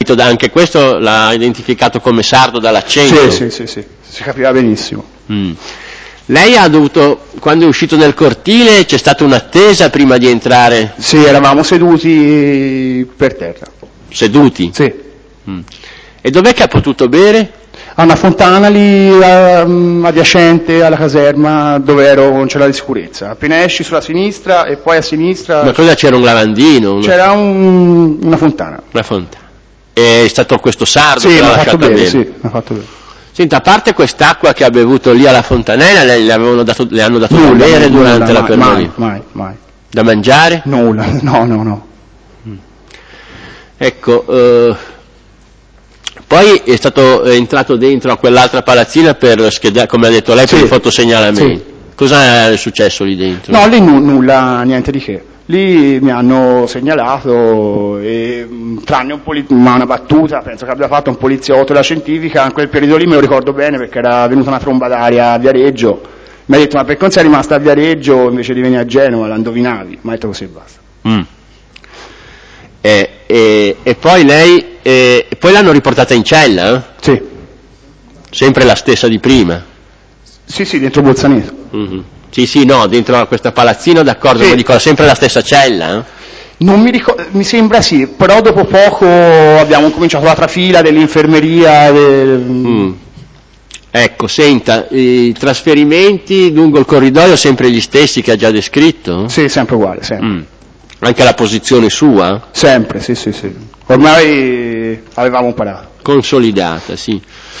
Anche questo l'ha identificato come sardo dall'accento? Sì, si capiva benissimo. Lei ha dovuto, quando è uscito nel cortile, c'è stata un'attesa prima di entrare? Sì, eravamo seduti per terra. Seduti? Sì. E dov'è che ha potuto bere? A una fontana lì adiacente alla caserma dove ero con cella di sicurezza. Appena esci sulla sinistra e poi a sinistra... Ma cosa c'era, un lavandino? C'era una fontana. Una fontana. È stato questo sardo sì, che l'ha lasciato lasciata bere? bere? Sì, mi ha fatto bere. Senta, a parte quest'acqua che ha bevuto lì alla fontanella, le hanno dato da bere durante la permanenza? Mai. Da mangiare? Nulla, no. Ecco, poi è entrato dentro a quell'altra palazzina per schedare, come ha detto lei, per il fotosegnalamento. Sì. Cosa è successo lì dentro? No, lì nulla, niente di che. Lì mi hanno segnalato, tranne una battuta, penso che abbia fatto un poliziotto della scientifica, in quel periodo lì me lo ricordo bene perché era venuta una tromba d'aria a Viareggio, mi ha detto: ma perché non sei rimasta a Viareggio invece di venire a Genova, la indovinavi? Mi ha detto così e basta. E poi lei, poi l'hanno riportata in cella? Sì. Sempre la stessa di prima? Sì, dentro Bolzaneto. Sì, no, dentro a questa palazzina, d'accordo, sì. Ma dico, sempre la stessa cella? Non mi ricordo, mi sembra sì, però dopo poco abbiamo cominciato la trafila dell'infermeria. Ecco, senta, i trasferimenti lungo il corridoio sempre gli stessi che ha già descritto? Sì, sempre uguale, sempre. Anche la posizione sua? Sempre, sì. Ormai avevamo imparato. Consolidata, sì.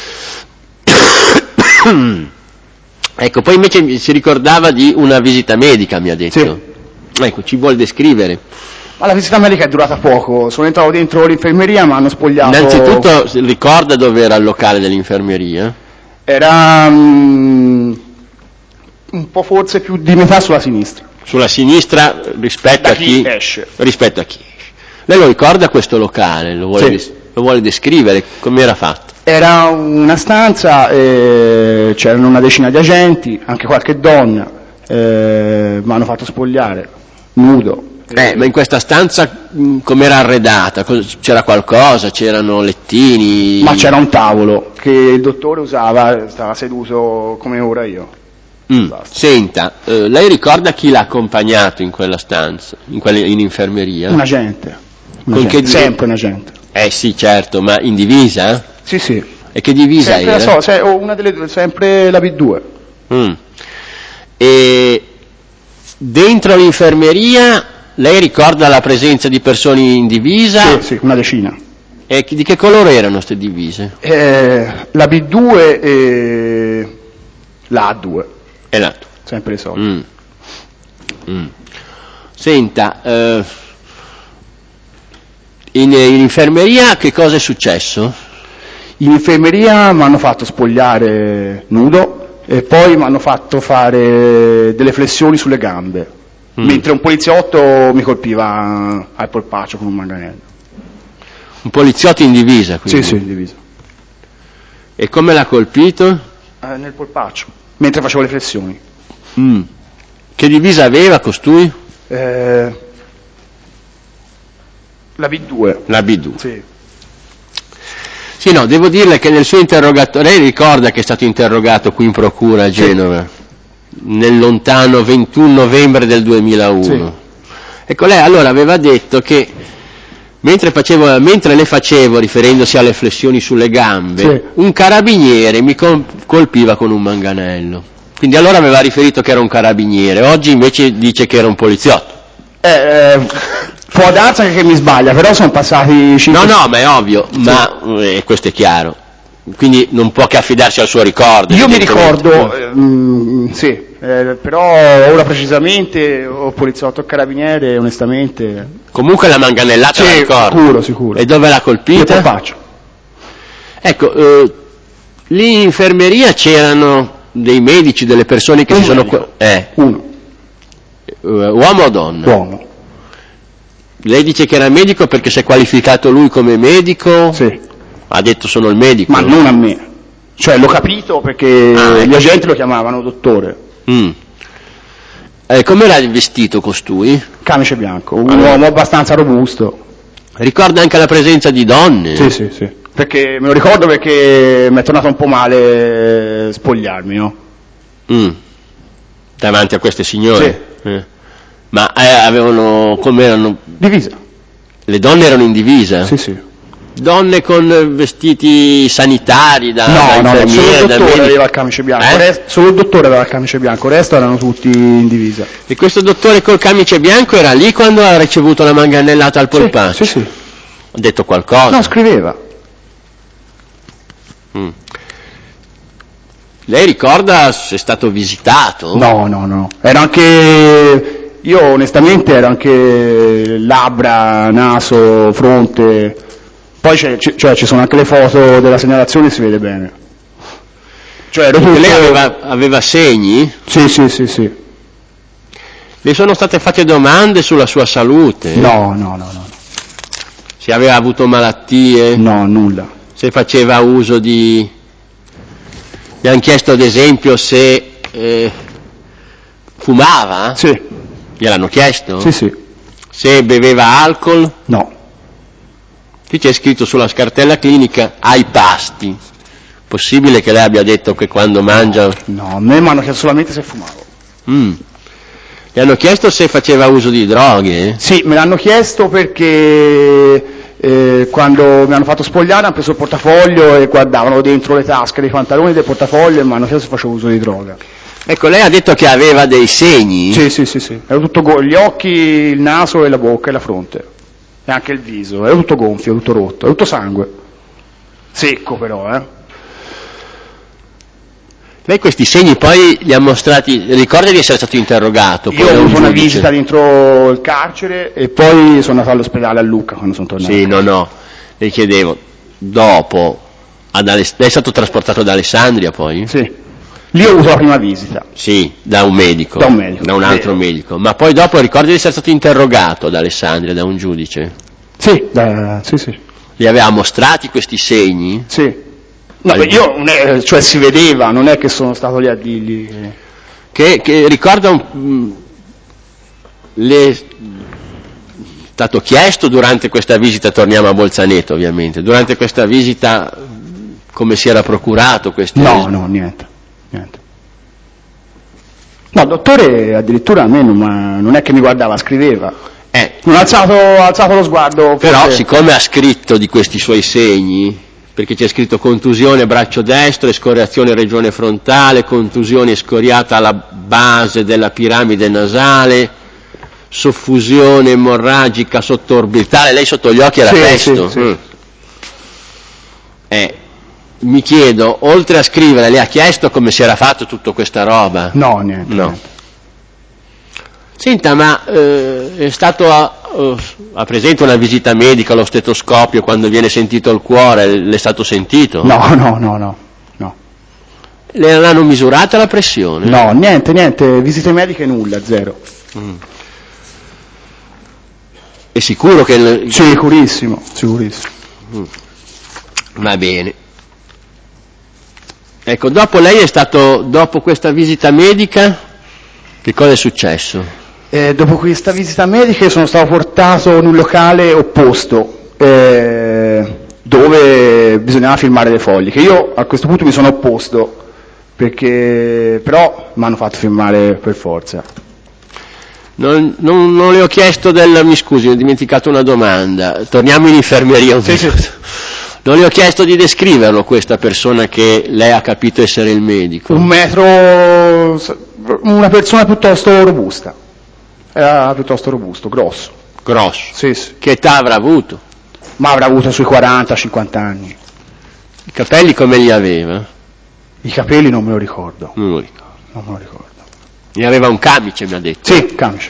Ecco, poi invece si ricordava di una visita medica, mi ha detto. Sì. Ecco, ci vuol descrivere? Ma la visita medica è durata poco, sono entrato dentro l'infermeria, mi hanno spogliato... Innanzitutto ricorda dove era il locale dell'infermeria? Era un po' forse più di metà sulla sinistra. Sulla sinistra rispetto a chi esce. Rispetto a chi esce. Lei lo ricorda questo locale? Lo vuole descrivere? Come era fatto? Era una stanza, c'erano una decina di agenti, anche qualche donna, mi hanno fatto spogliare, nudo. Ma in questa stanza com'era arredata? C'era qualcosa? C'erano lettini? Ma c'era un tavolo che il dottore usava, stava seduto come ora io. Senta, lei ricorda chi l'ha accompagnato in quella stanza, in infermeria? Un agente. Sempre un agente. Sì, certo, ma in divisa? Sì. E che divisa era? Una delle due, sempre la B2. E dentro l'infermeria lei ricorda la presenza di persone in divisa? Sì, una decina. E di che colore erano queste divise? La B2 e la A2. E la A2. Sempre le solite. Senta, in infermeria che cosa è successo? In infermeria mi hanno fatto spogliare nudo e poi mi hanno fatto fare delle flessioni sulle gambe, mentre un poliziotto mi colpiva al polpaccio con un manganello. Un poliziotto in divisa, quindi? Sì, in divisa. E come l'ha colpito? Nel polpaccio, mentre facevo le flessioni. Che divisa aveva costui? La B2. La B2. Sì. Sì, no, devo dirle che nel suo interrogatorio, lei ricorda che è stato interrogato qui in procura a Genova, nel lontano 21 novembre del 2001. Sì. Ecco, lei allora aveva detto che mentre le facevo, riferendosi alle flessioni sulle gambe, un carabiniere mi colpiva con un manganello. Quindi allora aveva riferito che era un carabiniere, oggi invece dice che era un poliziotto. Può darsi che mi sbaglia, però sono passati 5... No, ma è ovvio, ma questo è chiaro. Quindi non può che affidarsi al suo ricordo. Io mi ricordo, però ora precisamente o poliziotto o carabiniere, onestamente... Comunque la manganellata la ricordo. Sicuro. E dove l'ha colpita? Io faccio. Ecco, lì in infermeria c'erano dei medici, delle persone che Uno. Uomo o donna? Uomo. Lei dice che era medico perché si è qualificato lui come medico? Sì. Ha detto sono il medico? Ma non a me. Cioè l'ho capito perché gli agenti lo chiamavano dottore. Come era vestito costui? Camice bianco, un uomo abbastanza robusto. Ricorda anche la presenza di donne? Sì. Perché me lo ricordo perché mi è tornato un po' male spogliarmi, no? Davanti a queste signore? Sì. Ma avevano, come erano? Divisa. Le donne erano in divisa? Sì. Donne con vestiti sanitari da No, solo il dottore aveva il camice bianco, solo il dottore aveva il camice bianco, il resto erano tutti in divisa. E questo dottore col camice bianco era lì quando ha ricevuto la manganellata al polpaccio? Sì. Ha detto qualcosa? No, scriveva. Lei ricorda se è stato visitato? No. Era anche, io onestamente ero anche labbra, naso, fronte, poi ci sono anche le foto della segnalazione e si vede bene. Cioè, lei aveva segni? Sì. Le sono state fatte domande sulla sua salute? No. Se aveva avuto malattie? No, nulla. Se faceva uso di... Le hanno chiesto ad esempio se fumava? Sì. Gliel'hanno chiesto? Sì. Se beveva alcol? No. Qui c'è scritto sulla cartella clinica ai pasti. Possibile che lei abbia detto che quando mangia... No, a me mi hanno chiesto solamente se fumavo. Le hanno chiesto se faceva uso di droghe? Sì, me l'hanno chiesto perché quando mi hanno fatto spogliare hanno preso il portafoglio e guardavano dentro le tasche dei pantaloni del portafoglio e mi hanno chiesto se facevo uso di droga. Ecco, lei ha detto che aveva dei segni? Sì. Era tutto gli occhi, il naso e la bocca e la fronte. E anche il viso. Era tutto gonfio, tutto rotto, era tutto sangue. Secco però, Lei questi segni poi li ha mostrati, ricorda di essere stato interrogato? Io ho avuto una visita dentro il carcere e poi sono andato all'ospedale a Lucca quando sono tornato. Sì, no, le chiedevo, dopo, lei è stato trasportato ad Alessandria poi? Sì, lì ho avuto la prima visita. Sì, da un medico. Da un medico. Da un altro medico. Ma poi dopo ricorda di essere stato interrogato ad Alessandria da un giudice? Sì. Li aveva mostrati questi segni? Sì. No, cioè si vedeva, non è che sono stato lì a dirgli... Che ricorda le è stato chiesto durante questa visita, torniamo a Bolzaneto ovviamente, durante questa visita come si era procurato questi... No, niente. No, il dottore addirittura a me non è che mi guardava, scriveva. Non ha alzato lo sguardo. Però forse... siccome ha scritto di questi suoi segni, perché c'è scritto contusione braccio destro, escoriazione regione frontale, contusione scoriata alla base della piramide nasale, soffusione emorragica sottoorbitale, lei sotto gli occhi era pesto? Sì. Mi chiedo, oltre a scrivere, le ha chiesto come si era fatto tutta questa roba? No, niente. Senta, ma è stato ha presente una visita medica allo stetoscopio quando viene sentito il cuore? Le è stato sentito? No. Le hanno misurata la pressione? No, niente, visite mediche nulla, zero. È sicuro che... Sicurissimo. Va bene. Ecco, dopo lei è stato, dopo questa visita medica, che cosa è successo? Dopo questa visita medica sono stato portato in un locale opposto, dove bisognava firmare le foglie, che io a questo punto mi sono opposto, perché però mi hanno fatto firmare per forza. Non le ho chiesto mi scusi, ho dimenticato una domanda, torniamo in infermeria. Sì. Non le ho chiesto di descriverlo questa persona che lei ha capito essere il medico. 1 metro, una persona piuttosto robusta. Era piuttosto robusto, grosso. Sì. Che età avrà avuto? Ma avrà avuto sui 40-50 anni. I capelli come li aveva? I capelli non me lo ricordo. Non me lo ricordo. Ne aveva un camice, mi ha detto? Sì, camice.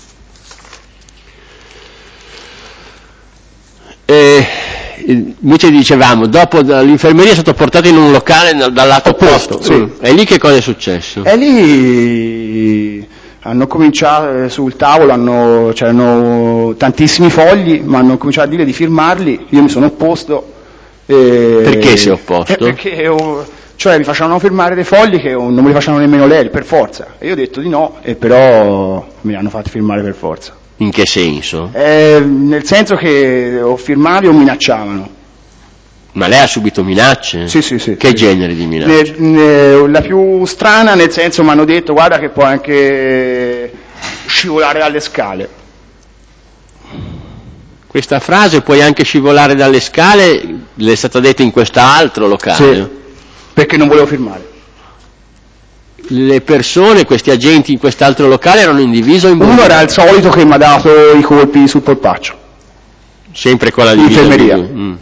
Invece dicevamo, dopo l'infermeria è stato portato in un locale dal lato opposto. Sì. E lì che cosa è successo? E lì hanno cominciato, sul tavolo c'erano tantissimi fogli, ma hanno cominciato a dire di firmarli, io mi sono opposto. Perché si è opposto? Perché mi facevano firmare dei fogli che non me li facevano nemmeno lei, per forza. E io ho detto di no, e però me li hanno fatti firmare per forza. In che senso? Nel senso che o firmavi o minacciavano. Ma lei ha subito minacce? Sì, sì, sì. Che genere di minacce? La più strana, nel senso, mi hanno detto guarda che puoi anche scivolare dalle scale. Questa frase puoi anche scivolare dalle scale, le è stata detta in quest'altro locale? Sì, perché non volevo firmare. Le persone, questi agenti in quest'altro locale erano in divisa o in blu? Uno era il solito che mi ha dato i colpi sul polpaccio. Sempre con la divisa? Infermeria.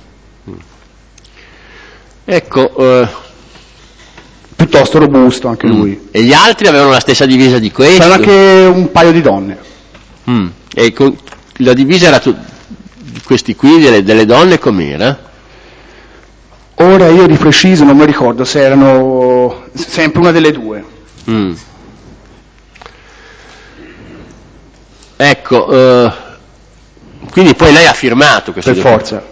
Ecco, piuttosto robusto anche lui. E gli altri avevano la stessa divisa di questo? C'erano anche un paio di donne. E la divisa era di questi qui, delle donne, com'era? Ora io di preciso non mi ricordo se erano sempre una delle due. Ecco, quindi poi lei ha firmato questo per forza.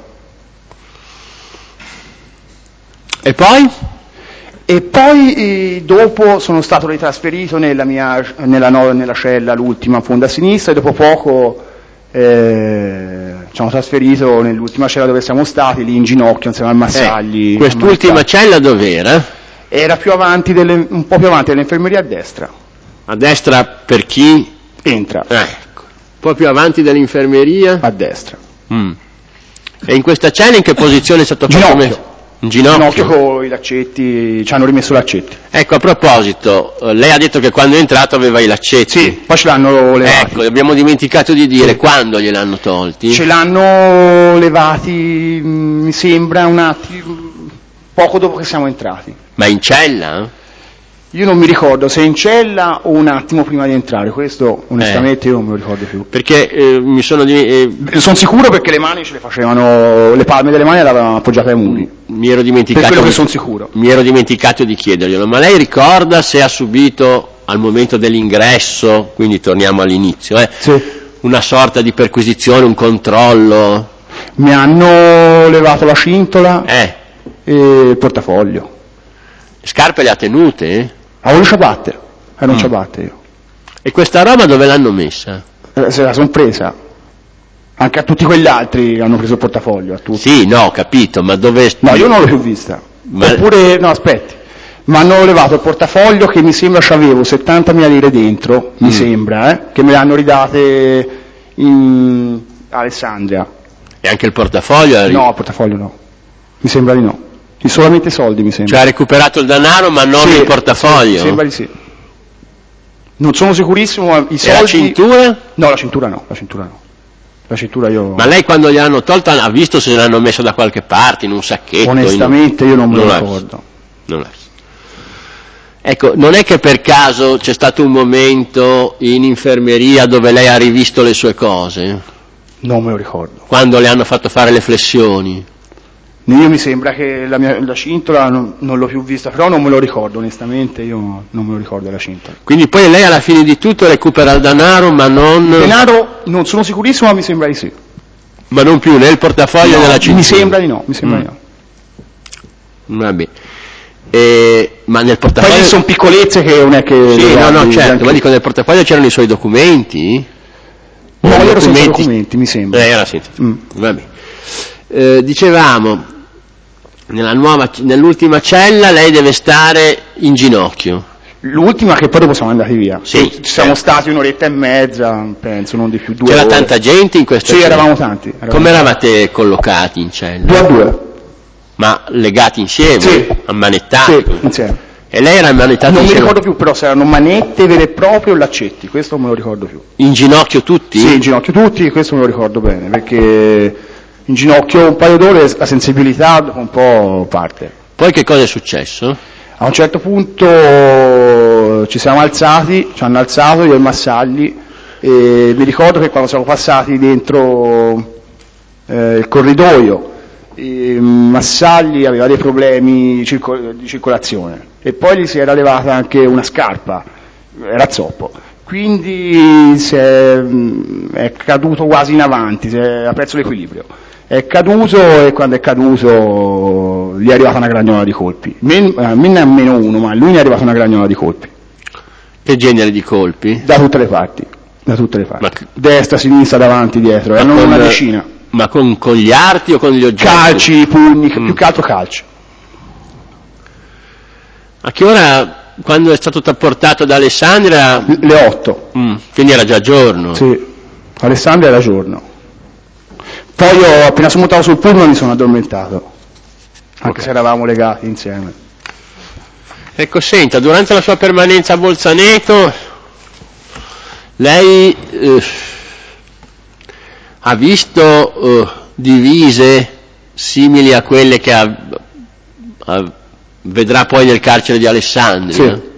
E poi? E poi dopo sono stato ritrasferito nella cella, l'ultima, in fondo a sinistra, e dopo poco ci hanno trasferito nell'ultima cella dove siamo stati, lì in ginocchio, insieme al Massagli. Quest'ultima cella dov'era? Era più avanti un po' più avanti dell'infermeria a destra. A destra per chi? Entra. Ecco. Un po' più avanti dell'infermeria? A destra. E in questa cella in che posizione è stato ginocchio. In ginocchio con i laccetti, ci hanno rimesso laccetti. Ecco, a proposito, lei ha detto che quando è entrato aveva i laccetti. Sì, poi ce l'hanno levati. Ecco, abbiamo dimenticato di dire quando gliel'hanno tolti. Ce l'hanno levati, mi sembra, un attimo, poco dopo che siamo entrati. Ma in cella? Io non mi ricordo se in cella o un attimo prima di entrare, questo onestamente io non me lo ricordo più. Perché mi sono sono sicuro perché le mani ce le facevano, le palme delle mani le avevano appoggiate ai muri. Mi ero dimenticato. Per quello che sono sicuro. Mi ero dimenticato di chiederglielo, ma lei ricorda se ha subito al momento dell'ingresso, quindi torniamo all'inizio, sì, una sorta di perquisizione, un controllo? Mi hanno levato la cintola e il portafoglio. Le scarpe le ha tenute? Avevo le ciabatte, erano ciabatte io. E questa roba dove l'hanno messa? Se la sono presa. Anche a tutti quegli altri hanno preso il portafoglio, a tutti. Sì, no, ho capito, ma dove... No, io non l'ho più vista. Oppure, no, aspetti, mi hanno levato il portafoglio che mi sembra c'avevo 70.000 lire dentro, mi sembra, che me le hanno ridate in Alessandria. E anche il portafoglio? No, il portafoglio no, mi sembra di no. Solamente soldi, mi sembra. Cioè ha recuperato il denaro ma non il portafoglio? Sì, mi sembra di sì. Non sono sicurissimo, ma i soldi... E la cintura? No, la cintura no. La cintura io... Ma lei quando gliel'hanno tolta ha visto se l'hanno messo da qualche parte, in un sacchetto? Onestamente io non me lo ricordo. Non l'ha visto. Ecco, non è che per caso c'è stato un momento in infermeria dove lei ha rivisto le sue cose? Non me lo ricordo. Quando le hanno fatto fare le flessioni? Io mi sembra che la cintola non l'ho più vista, però non me lo ricordo, onestamente io non me lo ricordo la cintola. Quindi poi lei alla fine di tutto recupera il denaro ma non... Il denaro non sono sicurissimo, ma mi sembra di sì. Ma non più né il portafoglio né la cintura? Mi sembra di no, mi sembra di no. Vabbè. Ma nel portafoglio... Poi sono piccolezze che non è che... Sì, no, certo, ma dico nel portafoglio c'erano i suoi documenti? No, erano senza documenti, mi sembra. Era senza. Vabbè. Dicevamo... Nell'ultima cella lei deve stare in ginocchio. L'ultima che poi dopo siamo andati via. Sì, ci siamo stati un'oretta e mezza, penso, non di più, 2 ore. C'era tanta gente in questa cella? Sì, eravamo tanti. Come eravate collocati in cella? 2 a 2. Ma legati insieme? Sì. Ammanettati? Sì, insieme. E lei era ammanettata non insieme? Non mi ricordo più, però se erano manette vere e proprie o laccetti, questo non me lo ricordo più. In ginocchio tutti? Sì, in ginocchio tutti, questo me lo ricordo bene, perché... in ginocchio un paio d'ore la sensibilità dopo un po' parte. Poi che cosa è successo? A un certo punto ci siamo alzati, ci hanno alzato io e il Massagli, e mi ricordo che quando siamo passati dentro il corridoio Massagli aveva dei problemi di circolazione e poi gli si era levata anche una scarpa, era zoppo. Quindi è caduto quasi in avanti, ha perso l'equilibrio. È caduto e quando è caduto gli è arrivata una gragnola di colpi. A me ne ha meno uno, ma a lui ne è arrivata una gragnola di colpi. Che genere di colpi? Da tutte le parti. Da tutte le parti. Destra, sinistra, davanti, dietro. Erano una decina. Ma con gli arti o con gli oggetti? Calci, pugni, più che altro calci. A che ora, quando è stato trasportato da Alessandria? Le 8. Quindi era già giorno? Sì, Alessandria era giorno. Poi io appena sono montato sul pullman mi sono addormentato, anche se eravamo legati insieme. Ecco, senta, durante la sua permanenza a Bolzaneto, lei ha visto divise simili a quelle che vedrà poi nel carcere di Alessandria? Sì.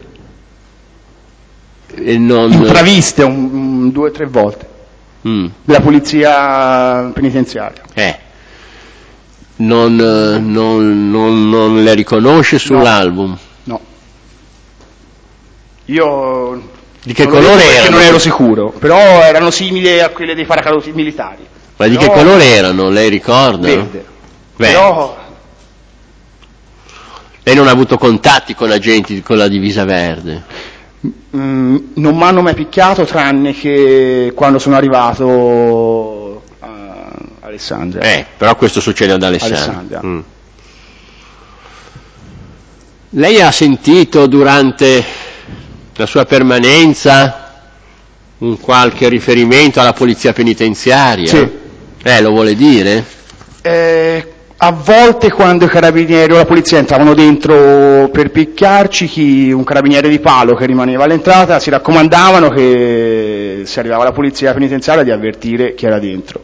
E non... Intraviste 2 o 3 volte della polizia penitenziaria. Non le riconosce sull'album? No. Io di che colore erano? Non ero sicuro, però erano simili a quelle dei paracadutisti militari. Ma di che colore erano? Lei ricorda? Verde. Però lei non ha avuto contatti con agenti con la divisa verde? Non mi hanno mai picchiato, tranne che quando sono arrivato a Alessandria. Però questo succede ad Alessandria. Lei ha sentito durante la sua permanenza un qualche riferimento alla polizia penitenziaria? Sì. Lo vuole dire? A volte quando i carabinieri o la polizia entravano dentro per picchiarci, un carabiniere di palo che rimaneva all'entrata si raccomandavano che se arrivava la polizia penitenziaria di avvertire chi era dentro.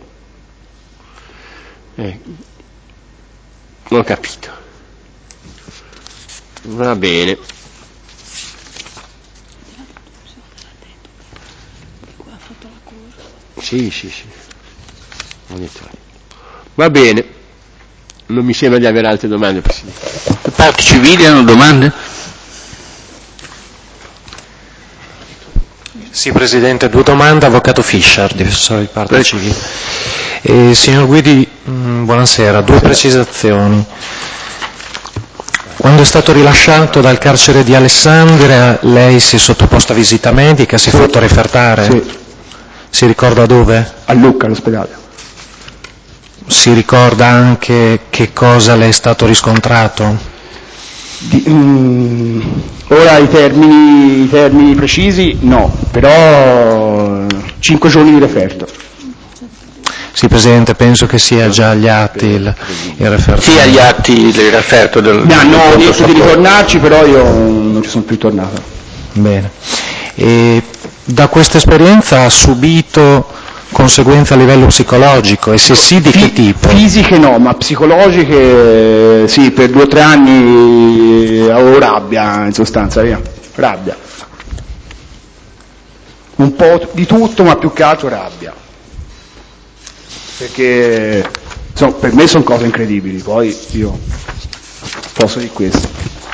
Ho capito. Va bene. Sì. Va bene. Non mi sembra di avere altre domande, Presidente. Le parti civili hanno domande? Sì, Presidente, 2 domande. Avvocato Fischer, difensore di parte civile. Signor Guidi, buonasera. 2 precisazioni. Quando è stato rilasciato dal carcere di Alessandria, lei si è sottoposto a visita medica, si è fatto refertare? Sì. Si ricorda dove? A Lucca, all'ospedale. Si ricorda anche che cosa le è stato riscontrato? Ora i termini precisi no, però 5 giorni di referto. Sì, Presidente, penso che sia già agli atti il referto. Sì, agli atti il referto del... Mi hanno detto di ritornarci, però io non ci sono più tornato. Bene. E da questa esperienza ha subito conseguenze a livello psicologico, e se sì di che tipo? Fisiche no, ma psicologiche sì, per 2 o 3 anni avevo rabbia, in sostanza, rabbia. Un po' di tutto, ma più che altro rabbia. Perché per me sono cose incredibili, poi io posso dire questo.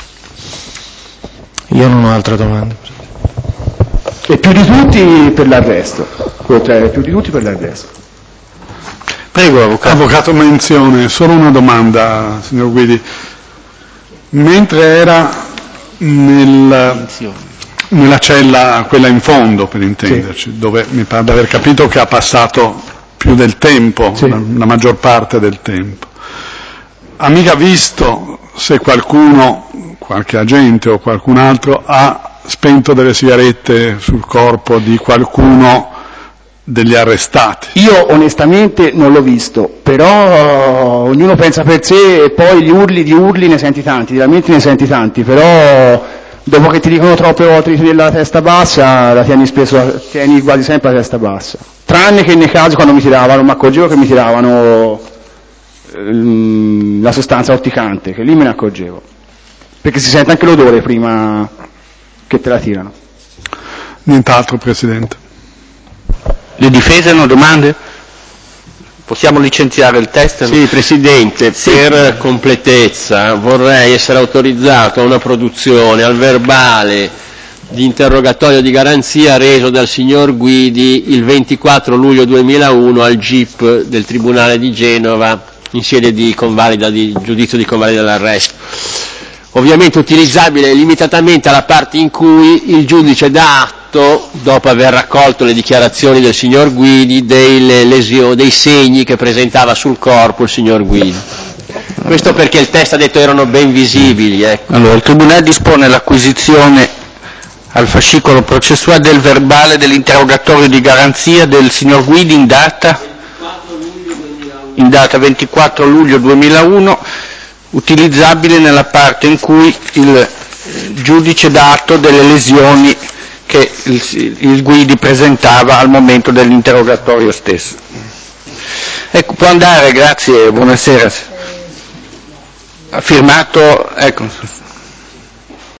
Io non ho altre domande. E più di tutti per l'arresto, più di tutti per l'arresto. Prego, Avvocato Menzione, solo una domanda, signor Guidi. Mentre era nella cella, quella in fondo per intenderci, dove mi pare di aver capito che ha passato più del tempo, la maggior parte del tempo, ha mica visto se qualcuno, qualche agente o qualcun altro, ha spento delle sigarette sul corpo di qualcuno degli arrestati? Io onestamente non l'ho visto, però ognuno pensa per sé, e poi di urli ne senti tanti, di lamenti ne senti tanti, però dopo che ti dicono troppe volte di tenere la testa bassa, la tieni quasi sempre la testa bassa. Tranne che nei casi quando mi tiravano, mi accorgevo che mi tiravano la sostanza urticante, che lì me ne accorgevo, perché si sente anche l'odore prima che te la tirano. Nient'altro, Presidente. Le difese hanno domande? Possiamo licenziare il test? Sì, Presidente, per completezza vorrei essere autorizzato a una produzione al verbale di interrogatorio di garanzia reso dal signor Guidi il 24 luglio 2001 al GIP del Tribunale di Genova in sede di giudizio di convalida dell'arresto. ovviamente utilizzabile limitatamente alla parte in cui il giudice dà atto, dopo aver raccolto le dichiarazioni del signor Guidi, dei segni che presentava sul corpo il signor Guidi. Questo perché il test ha detto erano ben visibili. Ecco. Allora, il Tribunale dispone l'acquisizione al fascicolo processuale del verbale dell'interrogatorio di garanzia del signor Guidi in data 24 luglio 2001, utilizzabile nella parte in cui il giudice dà atto delle lesioni che il Guidi presentava al momento dell'interrogatorio stesso. Ecco, può andare, grazie, buonasera. Ha firmato, ecco.